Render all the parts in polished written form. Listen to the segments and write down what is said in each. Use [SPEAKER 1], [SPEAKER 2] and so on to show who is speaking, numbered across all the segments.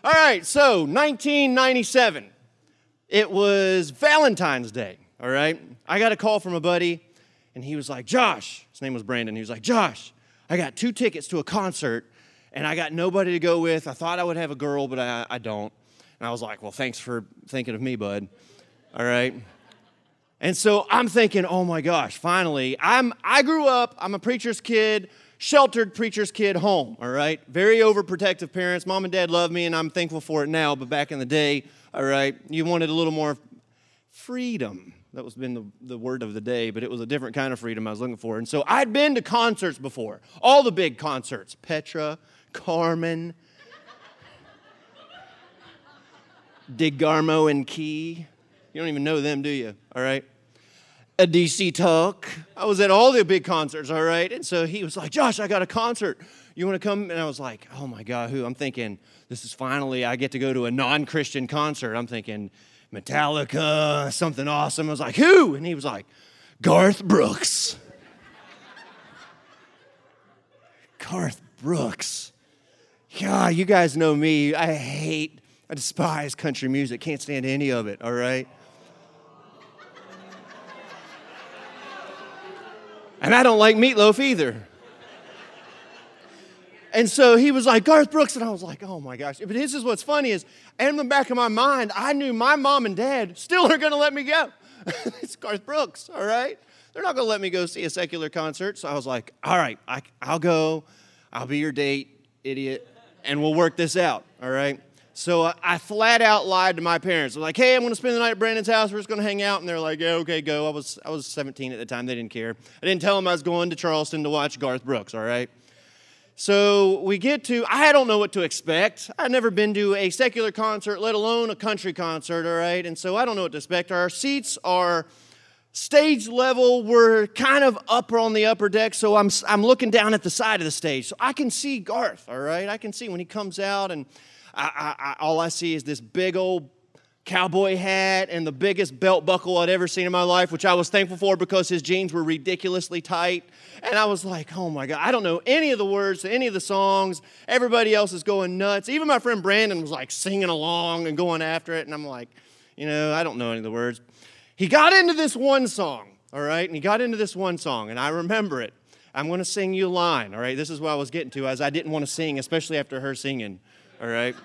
[SPEAKER 1] All right, so 1997. It was Valentine's Day, all right? I got a call from a buddy, and he was like, Josh, his name was Brandon. He was like, Josh, I got 2 tickets to a concert, and I got nobody to go with. I thought I would have a girl, but I don't. And I was like, well, thanks for thinking of me, bud, all right? And so I'm thinking, oh my gosh, finally, I grew up, I'm a preacher's kid, sheltered preacher's kid home, all right? Very overprotective parents. Mom and dad love me, and I'm thankful for it now, but back in the day, all right, you wanted a little more freedom. That was been the word of the day, but it was a different kind of freedom I was looking for. And so I'd been to concerts before, all the big concerts, Petra, Carmen, DeGarmo and Key. You don't even know them, do you? All right. A DC Talk. I was at all the big concerts, all right? And so he was like, Josh, I got a concert. You want to come? And I was like, oh my God, who? I'm thinking, this is finally, I get to go to a non-Christian concert. I'm thinking, Metallica, something awesome. I was like, who? And he was like, Garth Brooks. Garth Brooks. Yeah, you guys know me. I despise country music. Can't stand any of it, all right? And I don't like Meatloaf either. And so he was like, Garth Brooks, and I was like, oh my gosh. But this is what's funny is, in the back of my mind, I knew my mom and dad still aren't going to let me go. It's Garth Brooks, all right? They're not going to let me go see a secular concert. So I was like, all right, I'll go. I'll be your date, idiot, and we'll work this out, all right? So I flat out lied to my parents. I was like, hey, I'm going to spend the night at Brandon's house. We're just going to hang out. And they're like, yeah, okay, go. I was 17 at the time. They didn't care. I didn't tell them I was going to Charleston to watch Garth Brooks, all right? So we get to, I don't know what to expect. I've never been to a secular concert, let alone a country concert, all right? And so I don't know what to expect. Our seats are stage level. We're kind of up on the upper deck, so I'm looking down at the side of the stage. So I can see Garth, all right? I can see when he comes out, and all I see is this big old cowboy hat and the biggest belt buckle I'd ever seen in my life, which I was thankful for because his jeans were ridiculously tight. And I was like, oh my God, I don't know any of the words to any of the songs. Everybody else is going nuts. Even my friend Brandon was like singing along and going after it. And I'm like, I don't know any of the words. He got into this one song, all right? And he got into this one song, and I remember it. I'm going to sing you a line, all right? This is what I was getting to, as I didn't want to sing, especially after her singing, all right?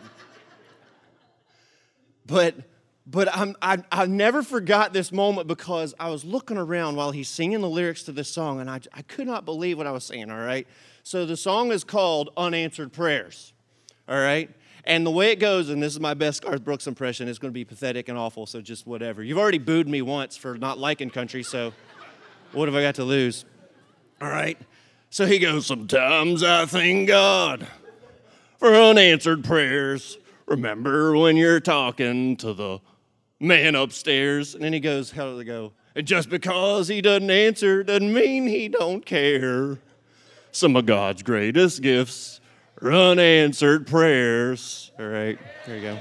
[SPEAKER 1] But I never forgot this moment because I was looking around while he's singing the lyrics to this song, and I could not believe what I was saying, all right? So the song is called Unanswered Prayers, all right? And the way it goes, and this is my best Garth Brooks impression, it's going to be pathetic and awful, so just whatever. You've already booed me once for not liking country, so what have I got to lose? All right? So he goes, sometimes I thank God for unanswered prayers. Remember when you're talking to the man upstairs? And then he goes, how does it go? And just because he doesn't answer doesn't mean he don't care. Some of God's greatest gifts are unanswered prayers. All right, there you go.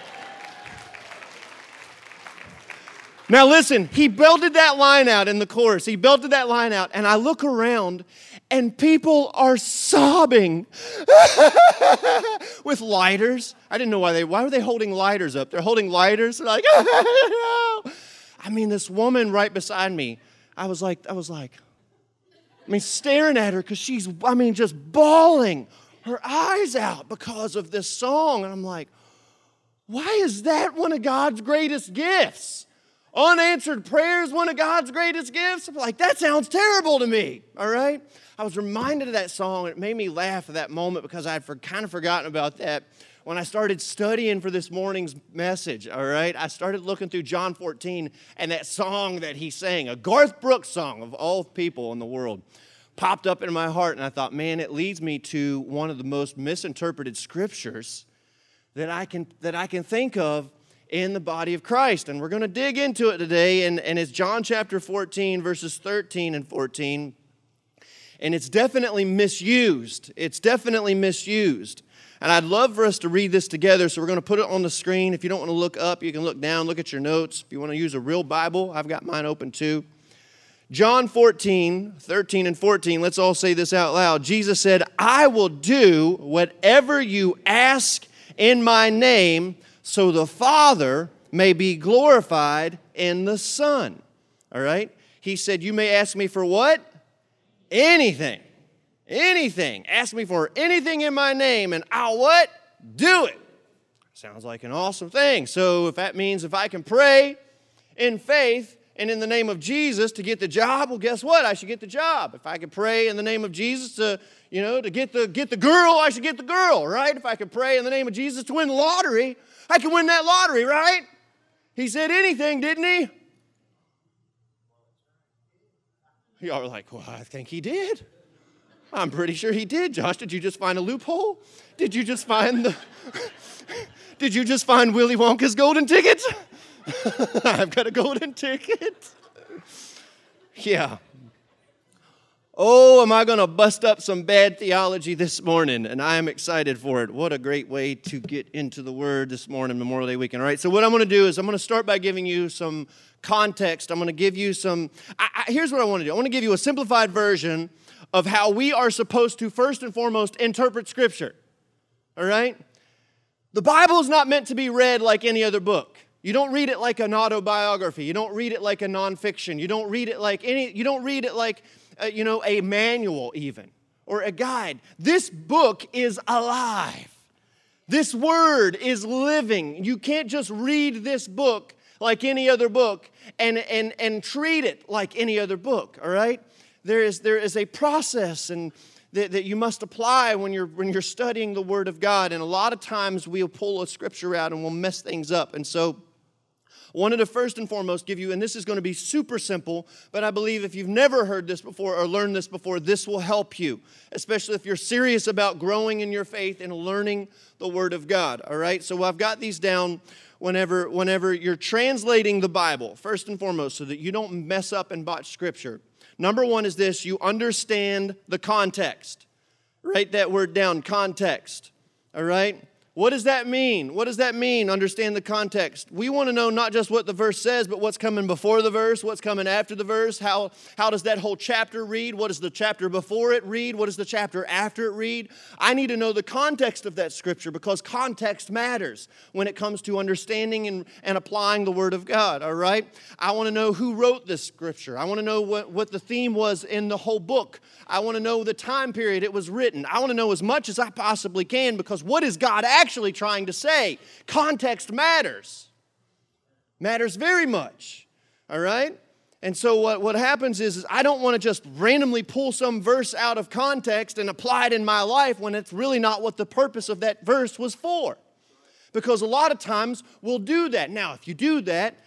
[SPEAKER 1] Now listen, he belted that line out in the chorus. He belted that line out, and I look around, and people are sobbing with lighters. I didn't know why were they holding lighters up? They're holding lighters. They're like, I mean, this woman right beside me, I was staring at her because she's, just bawling her eyes out because of this song. And I'm like, why is that one of God's greatest gifts? Unanswered prayers, one of God's greatest gifts? I'm like, that sounds terrible to me, all right? I was reminded of that song, and it made me laugh at that moment because I had kind of forgotten about that when I started studying for this morning's message, all right? I started looking through John 14, and that song that he sang, a Garth Brooks song of all people in the world, popped up in my heart, and I thought, man, it leads me to one of the most misinterpreted scriptures that I can think of in the body of Christ. And we're going to dig into it today, and it's John chapter 14, verses 13 and 14. And it's definitely misused. It's definitely misused. And I'd love for us to read this together, so we're going to put it on the screen. If you don't want to look up, you can look down, look at your notes. If you want to use a real Bible, I've got mine open too. John 14, 13 and 14, let's all say this out loud. Jesus said, I will do whatever you ask in my name, so the Father may be glorified in the Son. All right? He said, you may ask me for what? Anything. Anything. Ask me for anything in my name, and I'll what? Do it. Sounds like an awesome thing. So if that means if I can pray in faith and in the name of Jesus to get the job, well, guess what? I should get the job. If I can pray in the name of Jesus to get the girl, I should get the girl, right? If I can pray in the name of Jesus to win the lottery, I can win that lottery, right? He said anything, didn't he? Y'all were like, well, I think he did. I'm pretty sure he did. Josh, did you just find a loophole? Did you just find Willy Wonka's golden ticket? I've got a golden ticket. Yeah. Oh, am I going to bust up some bad theology this morning? And I am excited for it. What a great way to get into the Word this morning, Memorial Day weekend. All right, so what I'm going to do is I'm going to start by giving you some context. I'm going to give you some, here's what I want to do. I want to give you a simplified version of how we are supposed to, first and foremost, interpret Scripture. All right? The Bible is not meant to be read like any other book. You don't read it like an autobiography. You don't read it like a nonfiction. You don't read it like a manual even, or a guide. This book is alive. This Word is living. You can't just read this book like any other book and treat it like any other book, all right? There is a process that you must apply when you're studying the Word of God. And a lot of times we'll pull a scripture out and we'll mess things up. And so I wanted to first and foremost give you, and this is going to be super simple, but I believe if you've never heard this before or learned this before, this will help you, especially if you're serious about growing in your faith and learning the Word of God. All right? So I've got these down whenever you're translating the Bible, first and foremost, so that you don't mess up and botch Scripture. Number one is this: you understand the context. Write that word down, context. All right? What does that mean? What does that mean, understand the context? We want to know not just what the verse says, but what's coming before the verse, what's coming after the verse. How does that whole chapter read? What does the chapter before it read? What does the chapter after it read? I need to know the context of that scripture, because context matters when it comes to understanding and applying the Word of God, all right? I want to know who wrote this scripture. I want to know what the theme was in the whole book. I want to know the time period it was written. I want to know as much as I possibly can, because what is God actually trying to say? Context matters. Matters very much. All right? And so what happens is I don't want to just randomly pull some verse out of context and apply it in my life when it's really not what the purpose of that verse was for. Because a lot of times we'll do that. Now, if you do that,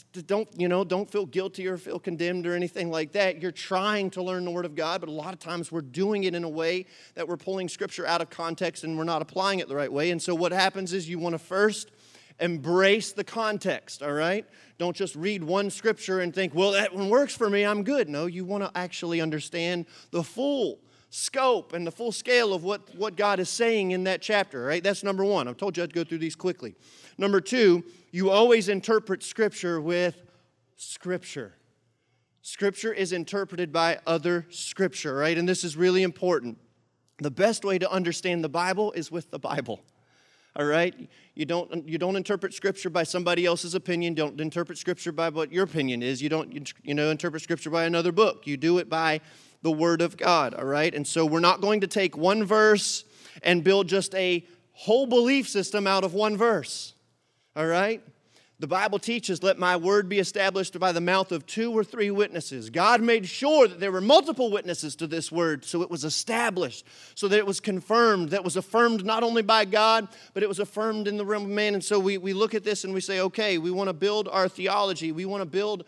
[SPEAKER 1] don't feel guilty or feel condemned or anything like that. You're trying to learn the Word of God, but a lot of times we're doing it in a way that we're pulling Scripture out of context and we're not applying it the right way. And so what happens is you want to first embrace the context, all right? Don't just read one Scripture and think, well, that one works for me, I'm good. No, you want to actually understand the full scope and the full scale of what God is saying in that chapter, right? That's number one. I've told you I'd go through these quickly. Number two, you always interpret Scripture with Scripture. Scripture is interpreted by other Scripture, right? And this is really important. The best way to understand the Bible is with the Bible. All right? You don't interpret Scripture by somebody else's opinion. Don't interpret Scripture by what your opinion is. You don't interpret Scripture by another book. You do it by the Word of God, all right? And so we're not going to take one verse and build just a whole belief system out of one verse, all right? The Bible teaches, let my word be established by the mouth of 2 or 3 witnesses. God made sure that there were multiple witnesses to this word, so it was established, so that it was confirmed, that was affirmed not only by God, but it was affirmed in the realm of man. And so we look at this and we say, okay, we want to build our theology. We want to build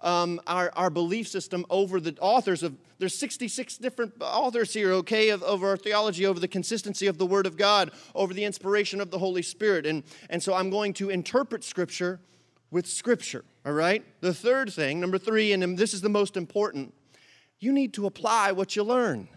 [SPEAKER 1] our belief system over the authors of, there's 66 different authors here, okay, of our theology, over the consistency of the Word of God, over the inspiration of the Holy Spirit. And so I'm going to interpret Scripture with Scripture, all right? The third thing, number 3, and this is the most important, you need to apply what you learn.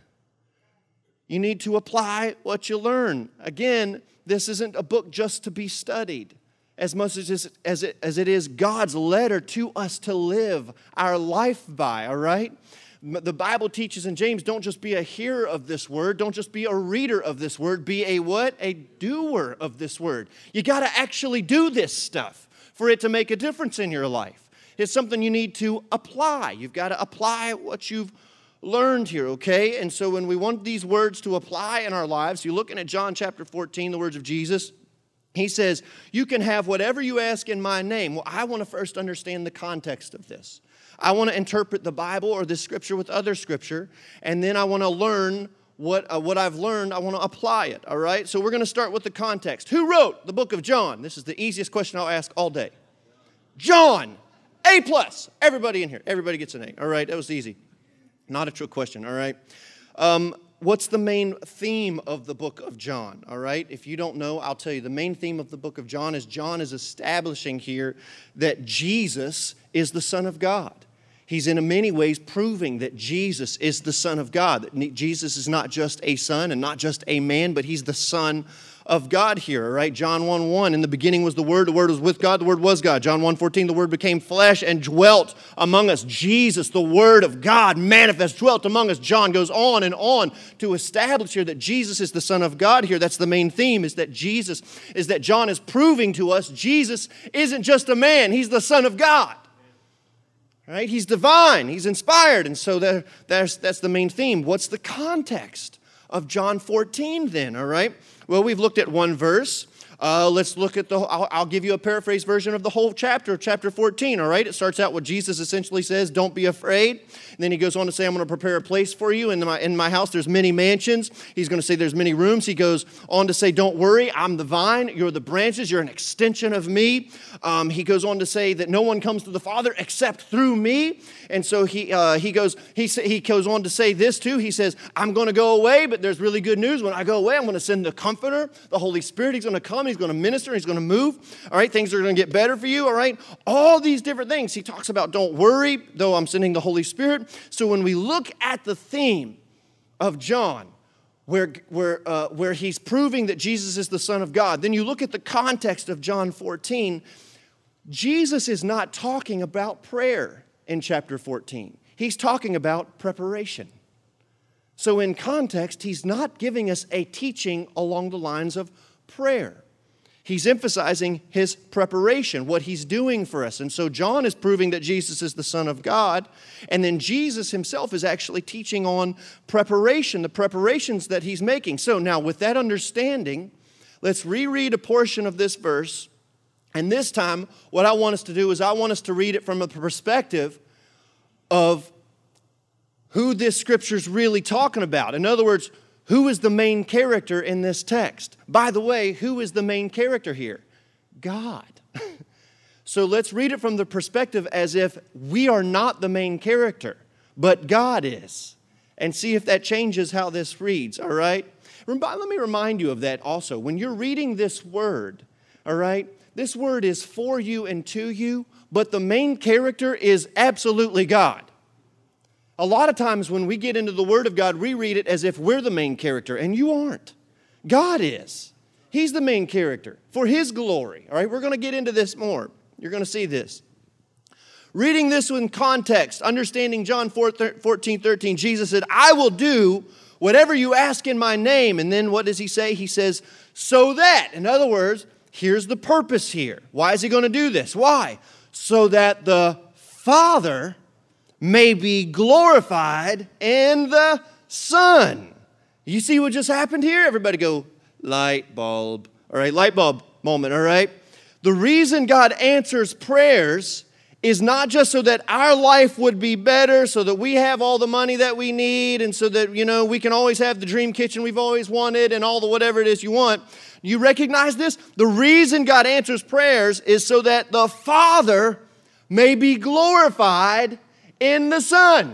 [SPEAKER 1] You need to apply what you learn. Again, this isn't a book just to be studied, as much as it is God's letter to us to live our life by, all right? The Bible teaches in James, don't just be a hearer of this word. Don't just be a reader of this word. Be a what? A doer of this word. You got to actually do this stuff for it to make a difference in your life. It's something you need to apply. You've got to apply what you've learned here, okay? And so when we want these words to apply in our lives, you're looking at John chapter 14, the words of Jesus. He says, you can have whatever you ask in my name. Well, I want to first understand the context of this. I want to interpret the Bible or this scripture with other scripture, and then I want to learn what I've learned. I want to apply it, all right? So we're going to start with the context. Who wrote the book of John? This is the easiest question I'll ask all day. John, A+. Everybody in here, everybody gets an A, all right? That was easy. Not a trick question, all right? What's the main theme of the book of John, all right? If you don't know, I'll tell you. The main theme of the book of John is establishing here that Jesus is the Son of God. He's in many ways proving that Jesus is the Son of God. That Jesus is not just a son and not just a man, but he's the Son of God here, all right? John 1:1, in the beginning was the Word was with God, the Word was God. John 1:14, the Word became flesh and dwelt among us. Jesus, the Word of God, manifest, dwelt among us. John goes on and on to establish here that Jesus is the Son of God here. That's the main theme, is that John is proving to us Jesus isn't just a man, he's the Son of God. Right? He's divine, he's inspired, and so that's the main theme. What's the context of John 14 then, all right? Well, we've looked at one verse. Let's look at I'll give you a paraphrase version of the whole chapter 14, all right? It starts out with Jesus essentially says, don't be afraid. And then he goes on to say, I'm going to prepare a place for you. In my house, there's many mansions. He's going to say there's many rooms. He goes on to say, don't worry, I'm the vine, you're the branches, you're an extension of me. He goes on to say that no one comes to the Father except through me. And so he goes on to say this too. He says, I'm going to go away, but there's really good news. When I go away, I'm going to send the Comforter, the Holy Spirit. He's going to come. He's going to minister. He's going to move. All right, things are going to get better for you. All right, all these different things. He talks about don't worry, though I'm sending the Holy Spirit. So when we look at the theme of John, where he's proving that Jesus is the Son of God, then you look at the context of John 14. Jesus is not talking about prayer in chapter 14. He's talking about preparation. So in context, he's not giving us a teaching along the lines of prayer. He's emphasizing his preparation, what he's doing for us. And so John is proving that Jesus is the Son of God. And then Jesus himself is actually teaching on preparation, the preparations that he's making. So now with that understanding, let's reread a portion of this verse. And this time, what I want us to do is I want us to read it from a perspective of who this scripture's really talking about. In other words, who is the main character in this text? By the way, who is the main character here? God. So let's read it from the perspective as if we are not the main character, but God is. And see if that changes how this reads, all right? Let me remind you of that also. When you're reading this word, all right, this word is for you and to you, but the main character is absolutely God. A lot of times when we get into the Word of God, we read it as if we're the main character, and you aren't. God is. He's the main character for His glory. All right, we're going to get into this more. You're going to see this. Reading this in context, understanding John 14:13, Jesus said, I will do whatever you ask in my name. And then what does He say? He says, so that. In other words, here's the purpose here. Why is He going to do this? Why? So that the Father may be glorified in the Son. You see what just happened here? Everybody go, light bulb. All right, light bulb moment, all right? The reason God answers prayers is not just so that our life would be better, so that we have all the money that we need, and so that, we can always have the dream kitchen we've always wanted and all the whatever it is you want. You recognize this? The reason God answers prayers is so that the Father may be glorified in the Son.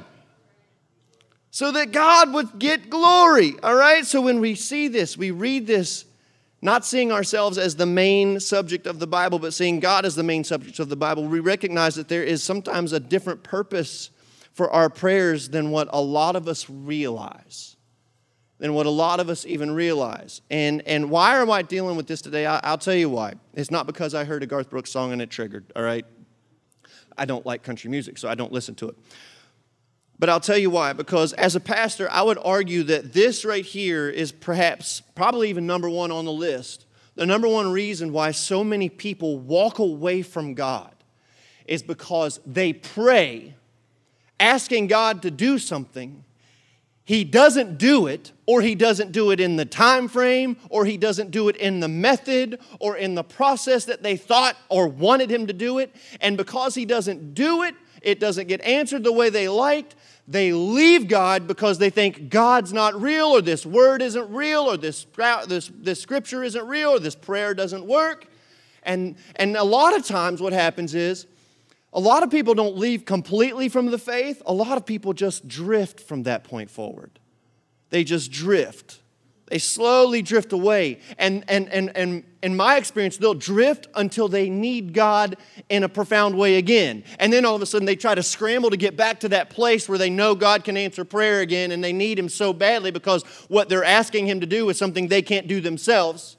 [SPEAKER 1] So that God would get glory. All right? So when we see this, we read this, not seeing ourselves as the main subject of the Bible, but seeing God as the main subject of the Bible, we recognize that there is sometimes a different purpose for our prayers than what a lot of us realize. Than what a lot of us even realize. And why am I dealing with this today? I'll tell you why. It's not because I heard a Garth Brooks song and it triggered, all right? I don't like country music, so I don't listen to it. But I'll tell you why. Because as a pastor, I would argue that this right here is probably even number one on the list. The number one reason why so many people walk away from God is because they pray, asking God to do something. He doesn't do it, or He doesn't do it in the time frame, or He doesn't do it in the method, or in the process that they thought or wanted Him to do it. And because He doesn't do it, it doesn't get answered the way they liked. They leave God because they think God's not real, or this word isn't real, or this scripture isn't real, or this prayer doesn't work. And a lot of times what happens is, a lot of people don't leave completely from the faith. A lot of people just drift from that point forward. They just drift. They slowly drift away. And in my experience, they'll drift until they need God in a profound way again. And then all of a sudden they try to scramble to get back to that place where they know God can answer prayer again, and they need Him so badly because what they're asking Him to do is something they can't do themselves.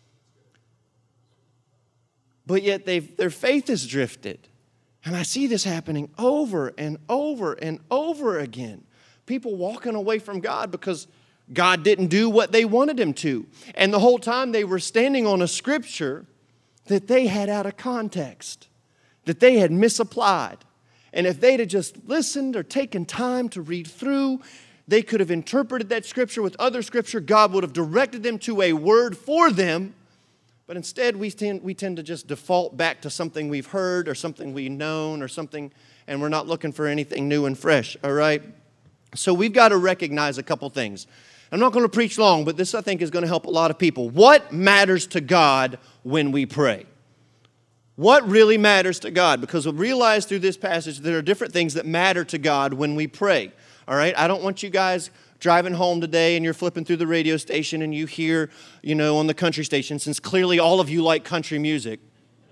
[SPEAKER 1] But yet their faith has drifted. And I see this happening over and over and over again. People walking away from God because God didn't do what they wanted Him to. And the whole time they were standing on a scripture that they had out of context, that they had misapplied. And if they'd have just listened or taken time to read through, they could have interpreted that scripture with other scripture. God would have directed them to a word for them. But instead, we tend to just default back to something we've heard or something we've known or something, and we're not looking for anything new and fresh, all right? So we've got to recognize a couple things. I'm not going to preach long, but this, I think, is going to help a lot of people. What matters to God when we pray? What really matters to God? Because we'll realize through this passage there are different things that matter to God when we pray, all right? I don't want you guys driving home today and you're flipping through the radio station and you hear, on the country station, since clearly all of you like country music,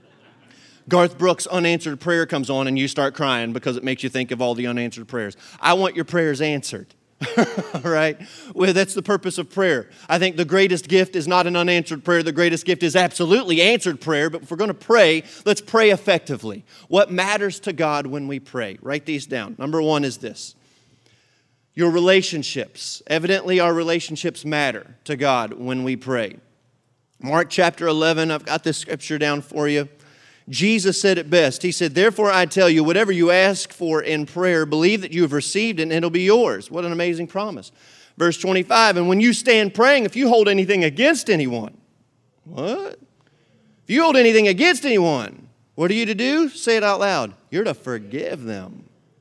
[SPEAKER 1] Garth Brooks' Unanswered Prayer comes on and you start crying because it makes you think of all the unanswered prayers. I want your prayers answered. All right? Well, that's the purpose of prayer. I think the greatest gift is not an unanswered prayer. The greatest gift is absolutely answered prayer. But if we're going to pray, let's pray effectively. What matters to God when we pray? Write these down. Number one is this. Your relationships. Evidently, our relationships matter to God when we pray. Mark chapter 11, I've got this scripture down for you. Jesus said it best. He said, "Therefore I tell you, whatever you ask for in prayer, believe that you have received it and it'll be yours." What an amazing promise. Verse 25, "And when you stand praying, if you hold anything against anyone." What? If you hold anything against anyone, what are you to do? Say it out loud. You're to forgive them.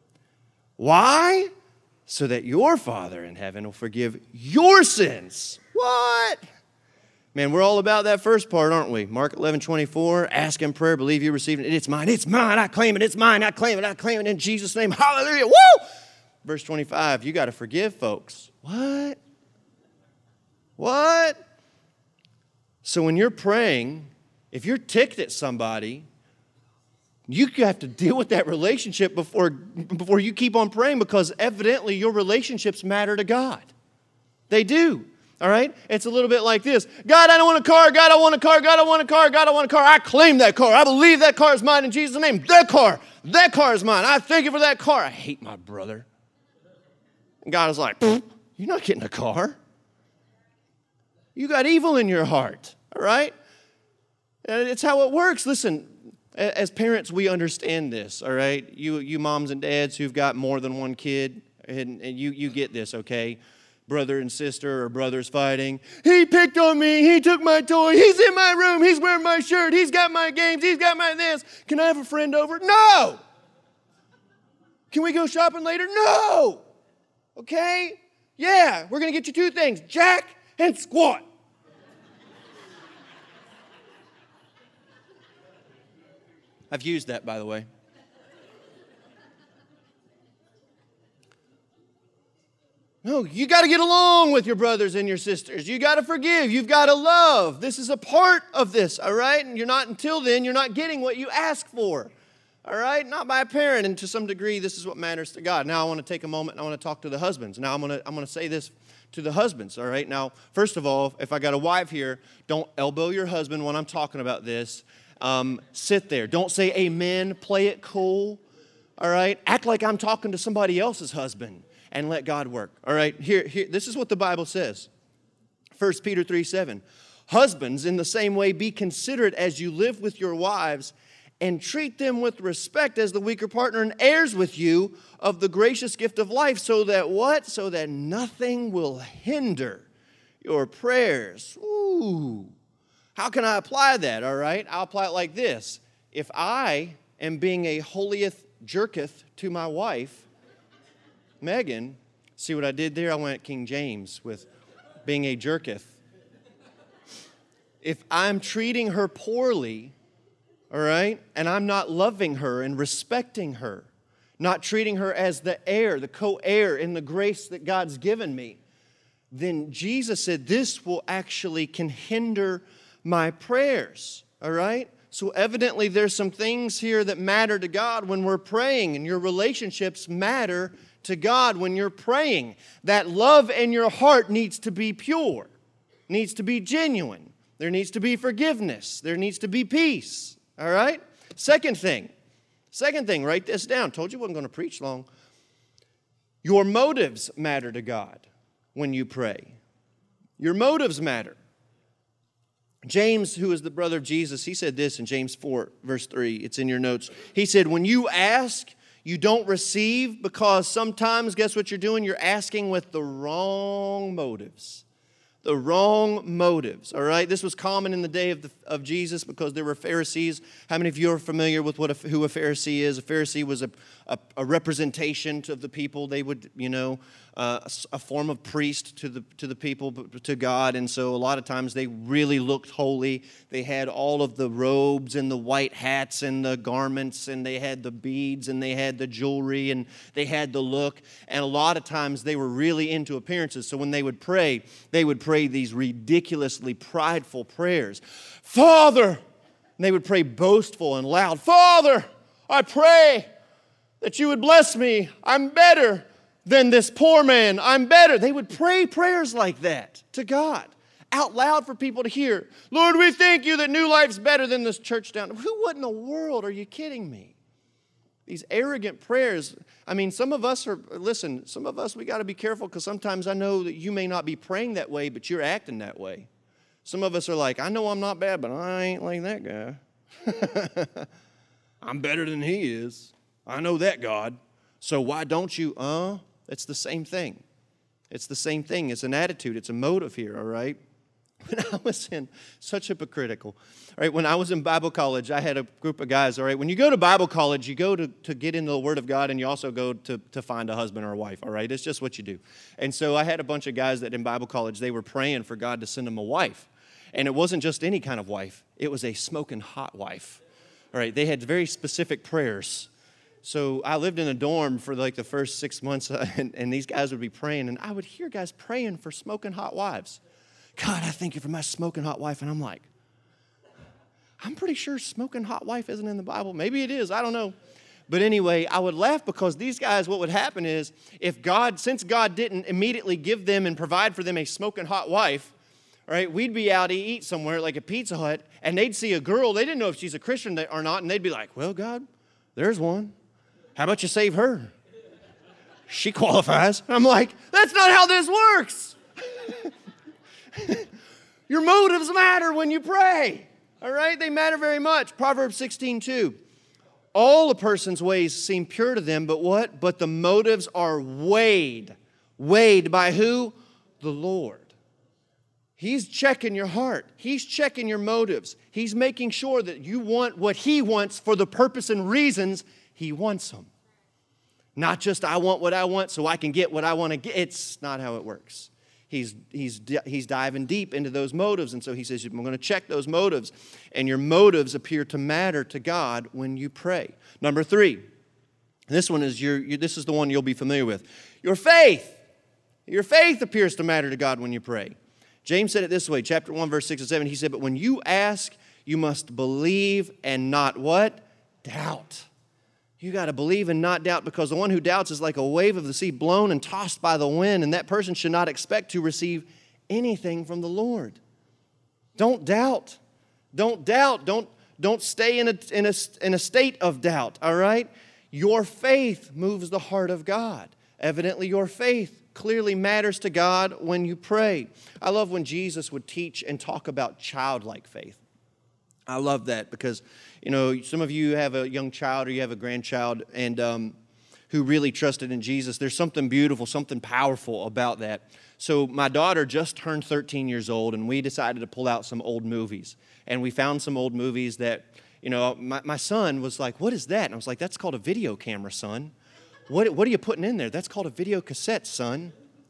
[SPEAKER 1] Why? So that your Father in heaven will forgive your sins. What? Man, we're all about that first part, aren't we? Mark 11:24, ask in prayer, believe you received it. It's mine, I claim it, it's mine, I claim it in Jesus' name. Hallelujah, woo! Verse 25, you got to forgive folks. What? So when you're praying, if you're ticked at somebody, you have to deal with that relationship before you keep on praying, because evidently your relationships matter to God. They do. All right? It's a little bit like this. God, I don't want a car. God, I want a car. God, I want a car. God, I want a car. I claim that car. I believe that car is mine in Jesus' name. That car is mine. I thank you for that car. I hate my brother. And God is like, you're not getting a car. You got evil in your heart. All right? And it's how it works. Listen, as parents, we understand this. All right? You moms and dads who've got more than one kid, and you get this, okay? Brother and sister or brothers fighting. He picked on me. He took my toy. He's in my room. He's wearing my shirt. He's got my games. He's got my this. Can I have a friend over? No. Can we go shopping later? No. Okay? Yeah, we're going to get you two things, jack and squat. I've used that, by the way. No, you got to get along with your brothers and your sisters. You got to forgive. You've got to love. This is a part of this, all right? And you're not getting what you ask for, all right? Not by a parent. And to some degree, this is what matters to God. Now, I want to take a moment and I want to talk to the husbands. Now, I'm going to say this to the husbands, all right? Now, first of all, if I got a wife here, don't elbow your husband when I'm talking about this. Sit there. Don't say amen. Play it cool. All right? Act like I'm talking to somebody else's husband and let God work. All right? Here, this is what the Bible says. 1 Peter 3:7. Husbands, in the same way, be considerate as you live with your wives and treat them with respect as the weaker partner and heirs with you of the gracious gift of life, so that what? So that nothing will hinder your prayers. Ooh. How can I apply that, all right? I'll apply it like this. If I am being a holieth jerketh to my wife, Megan, see what I did there? I went King James with being a jerketh. If I'm treating her poorly, all right, and I'm not loving her and respecting her, not treating her as the heir, the co-heir in the grace that God's given me, then Jesus said this will actually can hinder my prayers, all right? So evidently there's some things here that matter to God when we're praying, and your relationships matter to God when you're praying. That love in your heart needs to be pure, needs to be genuine. There needs to be forgiveness. There needs to be peace. All right? Second thing, write this down. Told you I wasn't going to preach long. Your motives matter to God when you pray. Your motives matter. James, who is the brother of Jesus, he said this in James 4, verse 3. It's in your notes. He said, when you ask, you don't receive because sometimes, guess what you're doing? You're asking with the wrong motives. The wrong motives, all right? This was common in the day of Jesus because there were Pharisees. How many of you are familiar with who a Pharisee is? A Pharisee was a representation of the people. They would, a form of priest to the people, to God. And so a lot of times they really looked holy. They had all of the robes and the white hats and the garments, and they had the beads and they had the jewelry and they had the look. And a lot of times they were really into appearances. So when they would pray these ridiculously prideful prayers. Father, and they would pray boastful and loud. Father, I pray that you would bless me. I'm better than this poor man. I'm better. They would pray prayers like that to God out loud for people to hear. Lord, we thank you that New Life's better than this church down. What in the world? Are you kidding me? These arrogant prayers. I mean, some of us, we got to be careful because sometimes I know that you may not be praying that way, but you're acting that way. Some of us are like, I know I'm not bad, but I ain't like that guy. I'm better than he is. I know that, God. So why don't you, It's the same thing. It's the same thing. It's an attitude. It's a motive here, all right? When I was in such hypocritical, all right, when I was in Bible college, I had a group of guys, all right? When you go to Bible college, you go to get into the Word of God, and you also go to find a husband or a wife, all right? It's just what you do. And so I had a bunch of guys that in Bible college, they were praying for God to send them a wife. And it wasn't just any kind of wife. It was a smoking hot wife, all right? They had very specific prayers. So I lived in a dorm for like the first 6 months, and these guys would be praying, and I would hear guys praying for smoking hot wives. God, I thank you for my smoking hot wife. And I'm like, I'm pretty sure smoking hot wife isn't in the Bible. Maybe it is. I don't know. But anyway, I would laugh because these guys, what would happen is since God didn't immediately give them and provide for them a smoking hot wife, all right, we'd be out to eat somewhere like a Pizza Hut, and they'd see a girl. They didn't know if she's a Christian or not, and they'd be like, well, God, there's one. How about you save her? She qualifies. I'm like, that's not how this works. Your motives matter when you pray. All right? They matter very much. Proverbs 16:2. All a person's ways seem pure to them, but what? But the motives are weighed. Weighed by who? The Lord. He's checking your heart. He's checking your motives. He's making sure that you want what He wants for the purpose and reasons He wants them. Not just I want what I want so I can get what I want to get. It's not how it works. He's diving deep into those motives. And so he says, I'm going to check those motives. And your motives appear to matter to God when you pray. Number 3. This one is this is the one you'll be familiar with. Your faith. Your faith appears to matter to God when you pray. James said it this way, chapter 1, verse 6 and 7. He said, but when you ask, you must believe and not what? Doubt. You got to believe and not doubt, because the one who doubts is like a wave of the sea blown and tossed by the wind, and that person should not expect to receive anything from the Lord. Don't doubt. Don't doubt. Don't stay in a state of doubt, all right? your faith moves the heart of God. Evidently, your faith clearly matters to God when you pray. I love when Jesus would teach and talk about childlike faith. I love that because, some of you have a young child or you have a grandchild and who really trusted in Jesus. There's something beautiful, something powerful about that. So my daughter just turned 13 years old, and we decided to pull out some old movies. And we found some old movies that, my son was like, "What is that?" And I was like, "That's called a video camera, son. What are you putting in there?" "That's called a video cassette, son."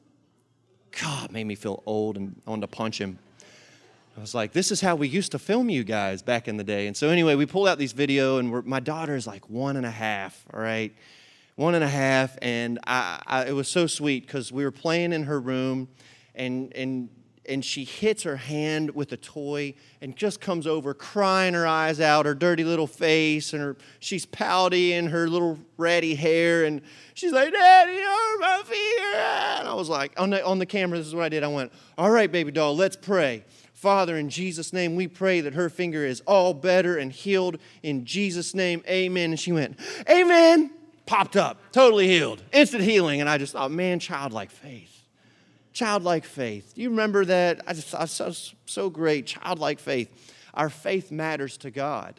[SPEAKER 1] God, made me feel old and I wanted to punch him. I was like, this is how we used to film you guys back in the day. And so anyway, we pulled out these video, and my daughter is like 1.5, all right? 1.5, and it was so sweet because we were playing in her room, and she hits her hand with a toy and just comes over crying her eyes out, her dirty little face, and she's pouty in her little ratty hair, and she's like, "Daddy, hurt my finger." And I was like, on the camera, this is what I did. I went, "All right, baby doll, let's pray. Father, in Jesus' name, we pray that her finger is all better and healed. In Jesus' name, amen." And she went, "Amen." Popped up, totally healed, instant healing. And I just thought, man, childlike faith. Childlike faith. Do you remember that? I just thought so great. Childlike faith. Our faith matters to God.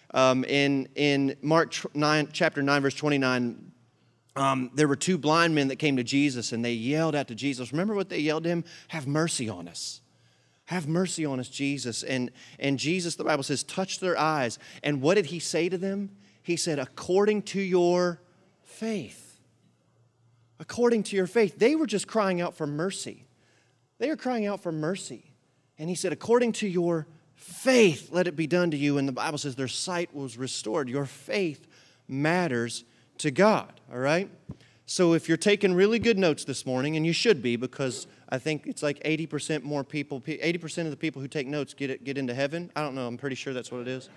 [SPEAKER 1] In Mark chapter 9, verse 29, there were 2 blind men that came to Jesus, and they yelled out to Jesus. Remember what they yelled to him? "Have mercy on us. Have mercy on us, Jesus." And Jesus, the Bible says, touched their eyes. And what did he say to them? He said, "According to your faith." According to your faith. They were just crying out for mercy. They were crying out for mercy. And he said, "According to your faith, let it be done to you." And the Bible says their sight was restored. Your faith matters to God, all right? So if you're taking really good notes this morning, and you should be, because I think it's like 80% more people, 80% of the people who take notes get into heaven. I don't know, I'm pretty sure that's what it is.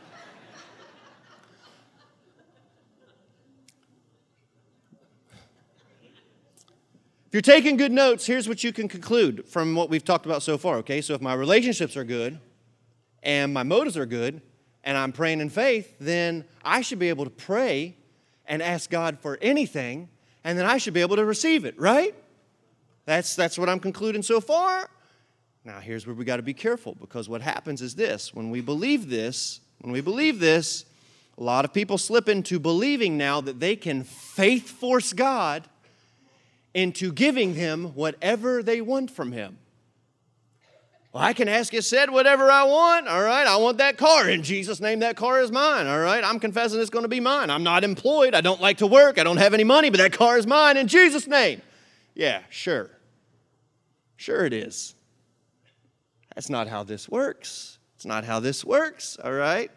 [SPEAKER 1] If you're taking good notes, here's what you can conclude from what we've talked about so far, okay? So if my relationships are good, and my motives are good, and I'm praying in faith, then I should be able to pray and ask God for anything, and then I should be able to receive it, right? That's what I'm concluding so far. Now, here's where we got to be careful, because what happens is this. When we believe this, a lot of people slip into believing now that they can faith force God into giving him whatever they want from him. Well, I can ask, it said, whatever I want, all right? I want that car. In Jesus' name, that car is mine, all right? I'm confessing it's going to be mine. I'm not employed. I don't like to work. I don't have any money, but that car is mine in Jesus' name. Yeah, sure. Sure it is. That's not how this works. It's not how this works, all right?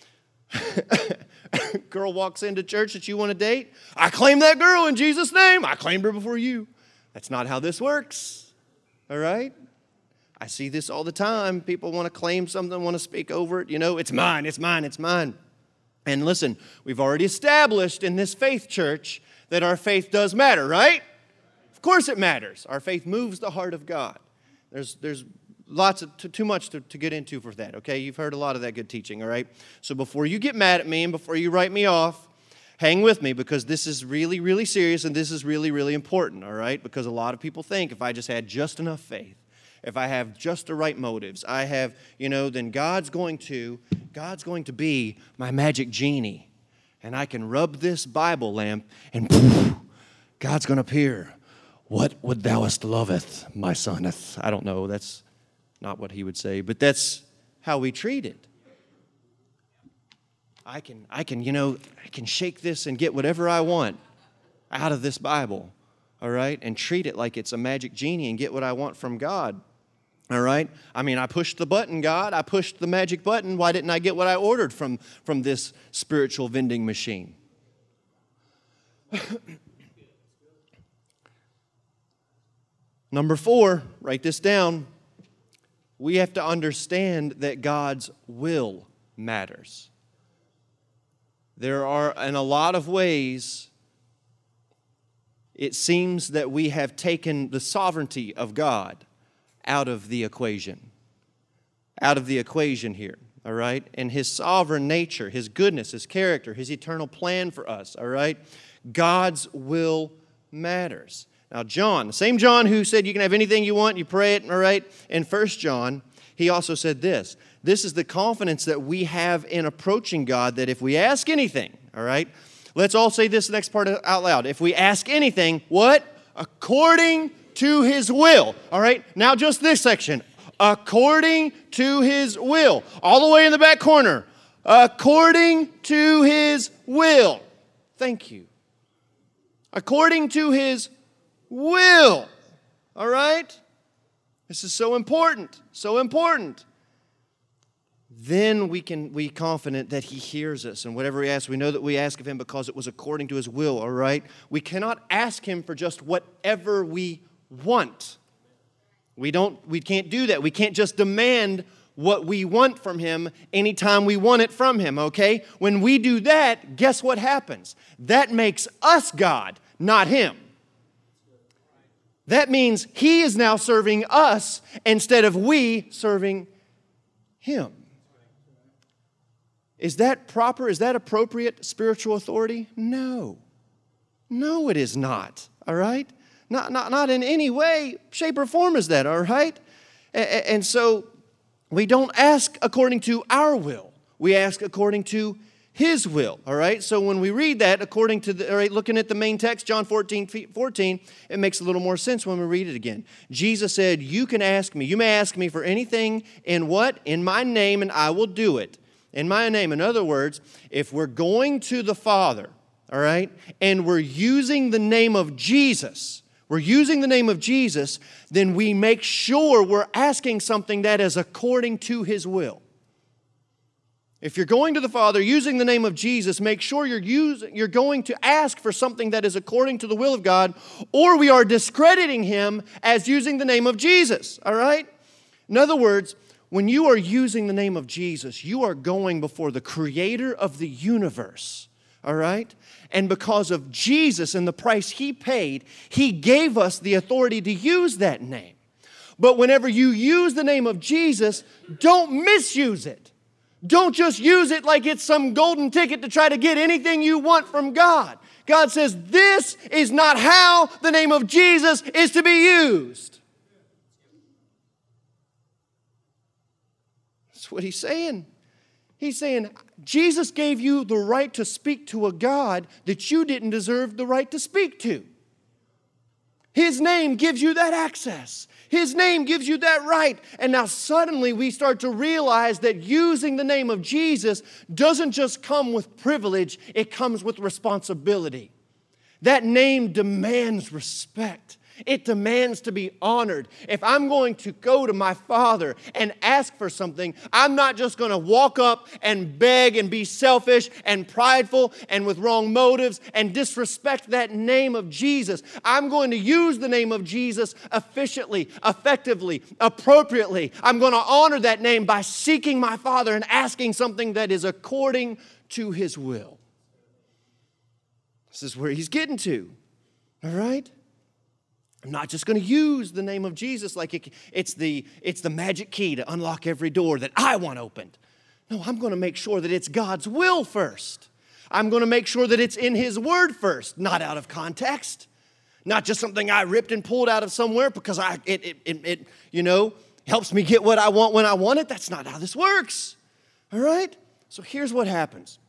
[SPEAKER 1] Girl walks into church that you want to date. I claim that girl in Jesus' name. I claimed her before you. That's not how this works, all right? I see this all the time. People want to claim something, want to speak over it. It's mine, it's mine, it's mine. And listen, we've already established in this faith church that our faith does matter, right? Of course it matters. Our faith moves the heart of God. There's lots of, too much to get into for that, okay? You've heard a lot of that good teaching, all right? So before you get mad at me and before you write me off, hang with me, because this is really, really serious, and this is really, really important, all right? Because a lot of people think if I just had just enough faith, if I have just the right motives, I have, then God's going to be my magic genie. And I can rub this Bible lamp and poof, God's going to appear. What would thouest loveth, my soneth? I don't know, that's not what he would say, but that's how we treat it. I can shake this and get whatever I want out of this Bible, all right? And treat it like it's a magic genie and get what I want from God. All right? I pushed the button, God. I pushed the magic button. Why didn't I get what I ordered from this spiritual vending machine? Number 4, write this down. We have to understand that God's will matters. There are, in a lot of ways, it seems that we have taken the sovereignty of God out of the equation. Out of the equation here. all right? And His sovereign nature, His goodness, His character, His eternal plan for us, all right? God's will matters. Now, John, the same John who said you can have anything you want, you pray it, all right? In 1 John, he also said this. This is the confidence that we have in approaching God, that if we ask anything, all right? Let's all say this next part out loud. If we ask anything, what? According to His will. All right? Now just this section. According to His will. All the way in the back corner. According to His will. Thank you. According to His will. All right? This is so important. So important. Then we can be confident that He hears us. And whatever we ask, we know that we ask of Him because it was according to His will, all right? We cannot ask Him for just whatever we want. We can't do that. We can't just demand what we want from Him anytime we want it from Him, okay? When we do that, guess what happens? That makes us God, not Him. That means He is now serving us instead of we serving Him. Is that proper? Is that appropriate spiritual authority? No. No, it is not. All right? Not in any way, shape, or form is that, all right? And so we don't ask according to our will. We ask according to His will, all right? So when we read that, according to all right, looking at the main text, John 14, it makes a little more sense when we read it again. Jesus said, you may ask me for anything in what? In my name, and I will do it. In my name. In other words, if we're going to the Father, all right, and we're using the name of Jesus, then we make sure we're asking something that is according to His will. If you're going to the Father using the name of Jesus, make sure you're going to ask for something that is according to the will of God, or we are discrediting Him as using the name of Jesus, all right? In other words, when you are using the name of Jesus, you are going before the Creator of the universe, all right? And because of Jesus and the price He paid, He gave us the authority to use that name. But whenever you use the name of Jesus, don't misuse it. Don't just use it like it's some golden ticket to try to get anything you want from God. God says this is not how the name of Jesus is to be used. That's what He's saying. He's saying, Jesus gave you the right to speak to a God that you didn't deserve the right to speak to. His name gives you that access. His name gives you that right. And now suddenly we start to realize that using the name of Jesus doesn't just come with privilege, it comes with responsibility. That name demands respect. It demands to be honored. If I'm going to go to my Father and ask for something, I'm not just going to walk up and beg and be selfish and prideful and with wrong motives and disrespect that name of Jesus. I'm going to use the name of Jesus efficiently, effectively, appropriately. I'm going to honor that name by seeking my Father and asking something that is according to His will. This is where He's getting to, all right? I'm not just going to use the name of Jesus like it's the magic key to unlock every door that I want opened. No, I'm going to make sure that it's God's will first. I'm going to make sure that it's in His Word first, not out of context. Not just something I ripped and pulled out of somewhere because it helps me get what I want when I want it. That's not how this works. All right? So here's what happens.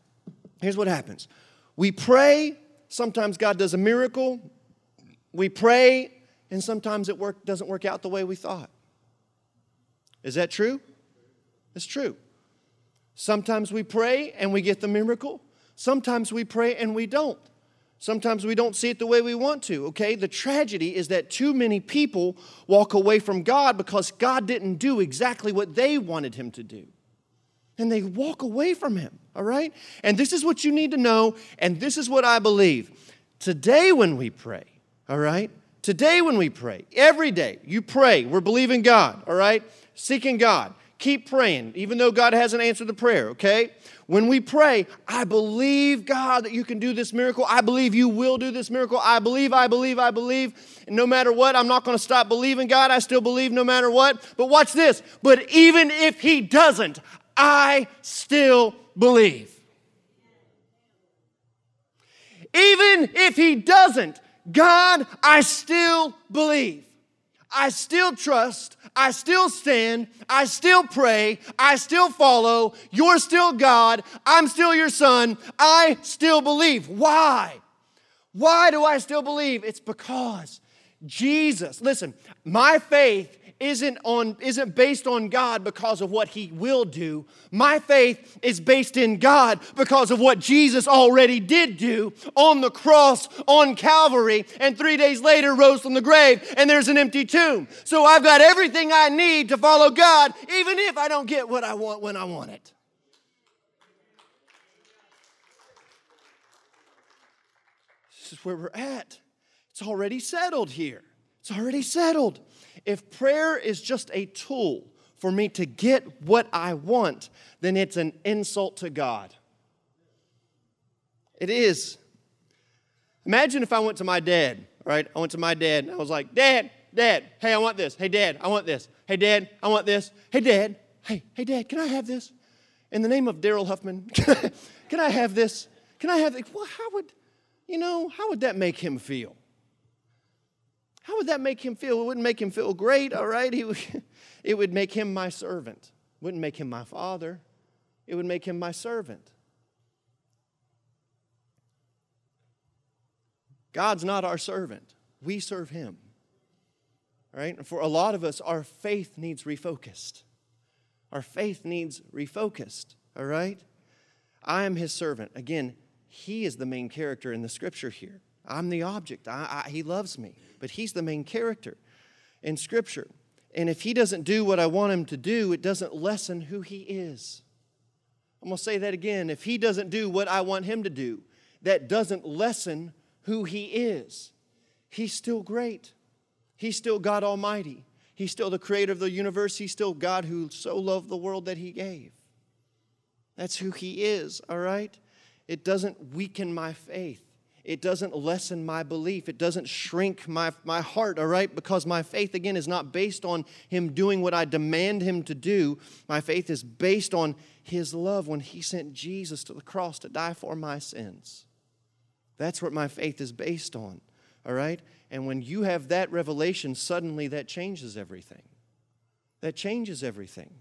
[SPEAKER 1] We pray. Sometimes God does a miracle. We pray. And sometimes it doesn't work out the way we thought. Is that true? It's true. Sometimes we pray and we get the miracle. Sometimes we pray and we don't. Sometimes we don't see it the way we want to, okay? The tragedy is that too many people walk away from God because God didn't do exactly what they wanted Him to do. And they walk away from Him, all right? And this is what you need to know, and this is what I believe. Today when we pray, all right? Today when we pray, every day you pray, we're believing God, all right? Seeking God. Keep praying, even though God hasn't answered the prayer, okay? When we pray, I believe, God, that you can do this miracle. I believe you will do this miracle. I believe. And no matter what, I'm not going to stop believing, God. I still believe no matter what. But watch this. But even if He doesn't, I still believe. Even if he doesn't, God, I still believe. I still trust. I still stand. I still pray. I still follow. You're still God. I'm still your son. I still believe. Why? Why do I still believe? It's because Jesus, listen, my faith isn't based on God because of what he will do. My faith is based in God because of what Jesus already did do on the cross, on Calvary, and 3 days later rose from the grave, and there's an empty tomb. So I've got everything I need to follow God, even if I don't get what I want when I want it. This is where we're at. It's already settled here. It's already settled. If prayer is just a tool for me to get what I want, then it's an insult to God. It is. Imagine if I went to my dad, right? I went to my dad and I was like, Dad, hey, I want this. Hey, Dad, I want this. Hey, Dad, I want this. Hey, Dad, Dad, can I have this? In the name of Daryl Huffman, can I have this? Can I have this? Well, how would that make him feel? How would that make him feel? It wouldn't make him feel great, all right? It would make him my servant. It wouldn't make him my father. It would make him my servant. God's not our servant. We serve him. All right? And for a lot of us, our faith needs refocused. Our faith needs refocused, all right? I am his servant. Again, he is the main character in the scripture here. I'm the object. He loves me. But he's the main character in Scripture. And if he doesn't do what I want him to do, it doesn't lessen who he is. I'm going to say that again. If he doesn't do what I want him to do, that doesn't lessen who he is. He's still great. He's still God Almighty. He's still the creator of the universe. He's still God who so loved the world that he gave. That's who he is, all right? It doesn't weaken my faith. It doesn't lessen my belief. It doesn't shrink my heart, all right? Because my faith, again, is not based on him doing what I demand him to do. My faith is based on his love when he sent Jesus to the cross to die for my sins. That's what my faith is based on, all right? And when you have that revelation, suddenly that changes everything. That changes everything.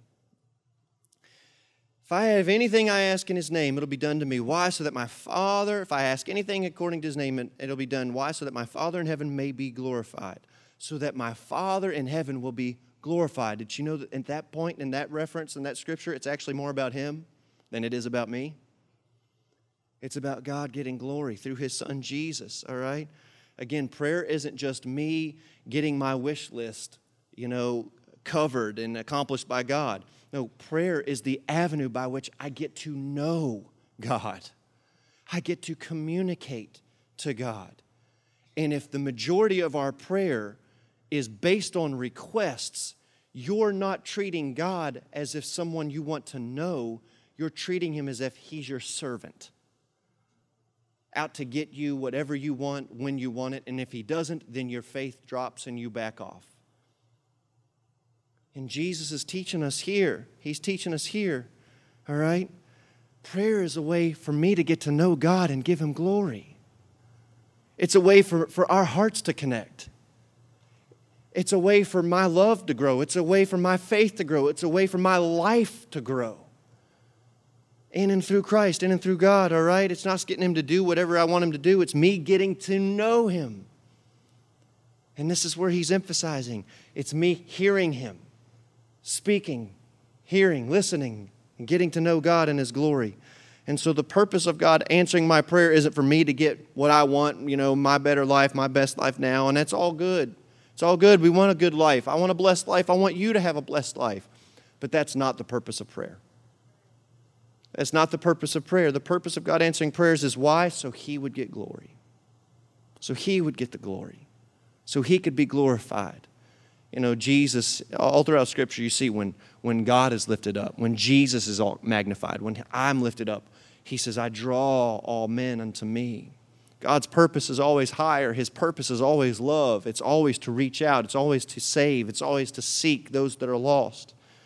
[SPEAKER 1] If I have anything I ask in his name, it'll be done to me. Why? So that my Father, if I ask anything according to his name, it'll be done. Why? So that my Father in heaven may be glorified. So that my Father in heaven will be glorified. Did you know that at that point, in that reference, in that scripture, it's actually more about him than it is about me? It's about God getting glory through his son Jesus, all right? Again, prayer isn't just me getting my wish list, covered and accomplished by God. No, prayer is the avenue by which I get to know God. I get to communicate to God. And if the majority of our prayer is based on requests, you're not treating God as if someone you want to know. You're treating him as if he's your servant, out to get you whatever you want when you want it. And if he doesn't, then your faith drops and you back off. And Jesus is teaching us here. He's teaching us here, all right? Prayer is a way for me to get to know God and give him glory. It's a way for our hearts to connect. It's a way for my love to grow. It's a way for my faith to grow. It's a way for my life to grow. In and through Christ, in and through God, all right? It's not getting him to do whatever I want him to do. It's me getting to know him. And this is where he's emphasizing. It's me hearing him. Speaking, hearing, listening, and getting to know God and his glory. And so the purpose of God answering my prayer isn't for me to get what I want, my better life, my best life now, and that's all good. It's all good. We want a good life. I want a blessed life. I want you to have a blessed life. But that's not the purpose of prayer. That's not the purpose of prayer. The purpose of God answering prayers is why? So he would get glory. So he would get the glory. So he could be glorified. Jesus, all throughout Scripture, you see when God is lifted up, when Jesus is all magnified, when I'm lifted up, he says, I draw all men unto me. God's purpose is always higher. His purpose is always love. It's always to reach out. It's always to save. It's always to seek those that are lost.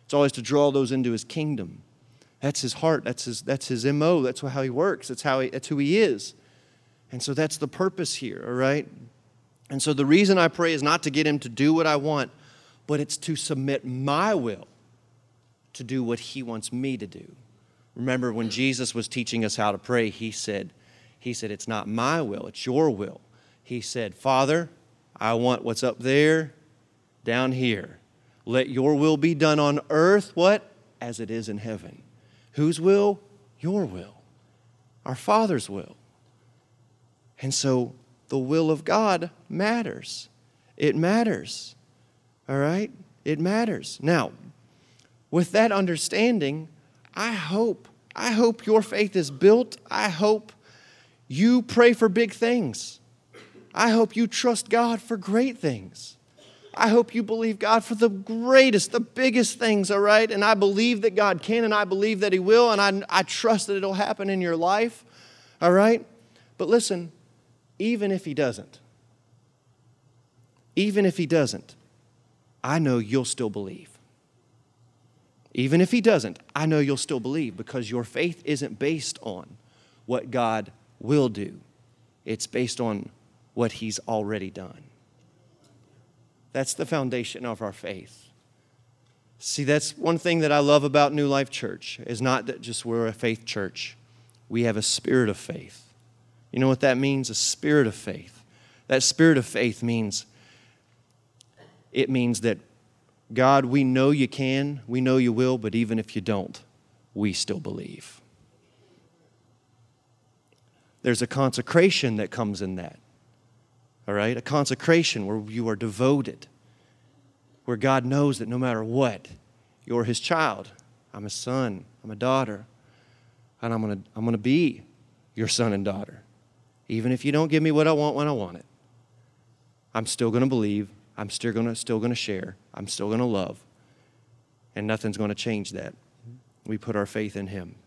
[SPEAKER 1] It's always to draw those into his kingdom. That's his heart. That's his MO. That's how he works. That's who he is. And so that's the purpose here, all right? And so the reason I pray is not to get him to do what I want, but it's to submit my will to do what he wants me to do. Remember when Jesus was teaching us how to pray, he said, it's not my will, it's your will. He said, Father, I want what's up there, down here. Let your will be done on earth, what? As it is in heaven. Whose will? Your will. Our Father's will. And so the will of God matters. It matters. All right? It matters. Now, with that understanding, I hope your faith is built. I hope you pray for big things. I hope you trust God for great things. I hope you believe God for the greatest, the biggest things, all right? And I believe that God can, and I believe that he will, and I trust that it'll happen in your life, all right? But listen, even if he doesn't, I know you'll still believe. Even if he doesn't, I know you'll still believe because your faith isn't based on what God will do. It's based on what he's already done. That's the foundation of our faith. See, that's one thing that I love about New Life Church is not that just we're a faith church. We have a spirit of faith. You know what that means? A spirit of faith. That spirit of faith means that God, we know you can, we know you will, but even if you don't, we still believe. There's a consecration that comes in that. All right? A consecration where you are devoted, where God knows that no matter what, you're his child. I'm a son, I'm a daughter, and I'm going to be your son and daughter. Even if you don't give me what I want when I want it, I'm still going to believe, I'm still going to share, I'm still going to love, and nothing's going to change that. We put our faith in him.